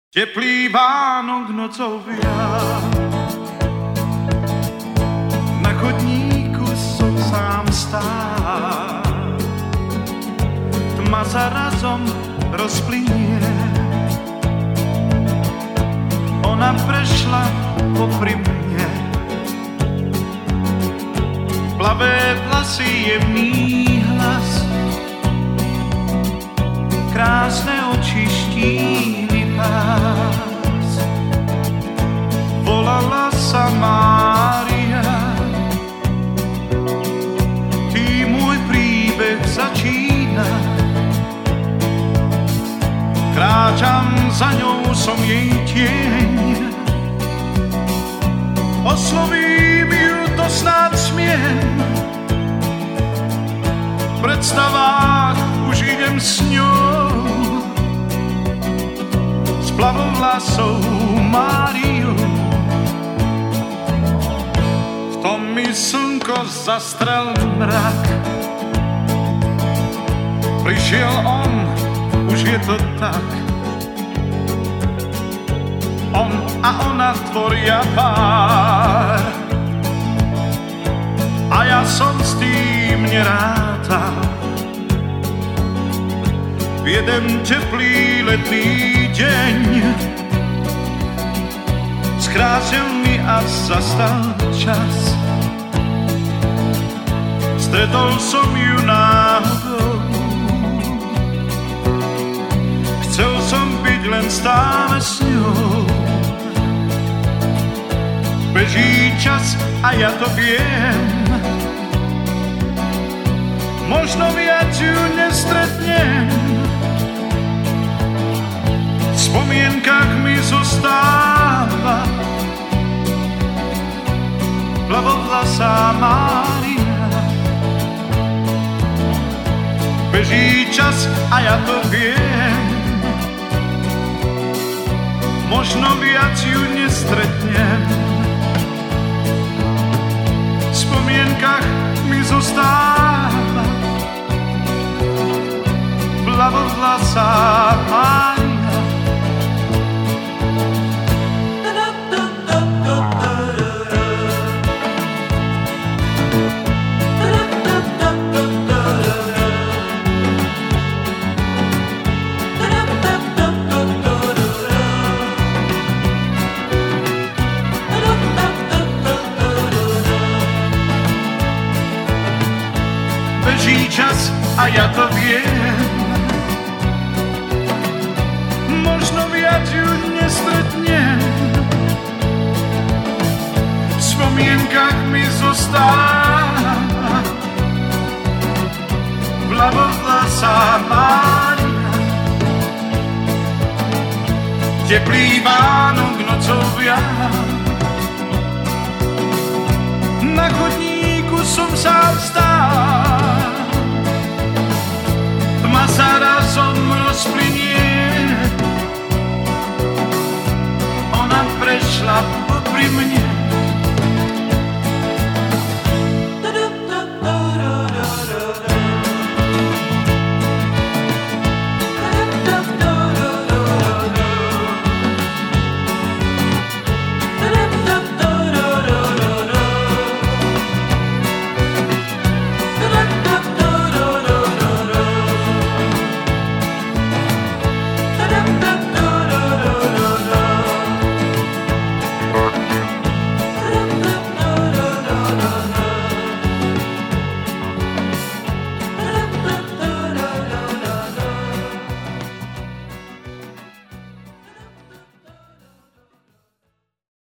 Teplý Vánok nocou vial, na chodníku som sám stál. Tma sa razom rozplynie, ona prešla popri mne. Plavé vlasy, jemný hlas, krásne oči, štíhly pás. Volala sa Mária, ty môj príbeh začína. Kráčam za ňou, som jej tieň, oslovím ju, to snáď smiem. V predstavách už idem s ňou, s plavou vlasou Máriou. V tom mi slnko zastrel mrak, prišiel on, už je to tak. On a ona tvoria pár, a ja som s tým nerátal. V jeden teplý letný deň skrátil mi a zastal čas. Stretol som ju náhodou, chcel som byť len stále s ňou. Beží čas a ja to viem, možno viac ju nestretnem. V spomienkach mi zostáva plavovlasá Mária. Beží čas a ja to viem, možno viac ju nestretnem. V spomienkach mi zostáva plavovlasá Mária. Beží čas a ja to viem, možno viac ju nestretnem. V spomienkach mi zostáva plavovlasá Mária. Teplý Vánok nocou vial, na chodníku som sám stál. Tma sa razom rozplynie, ona prešla popri mne.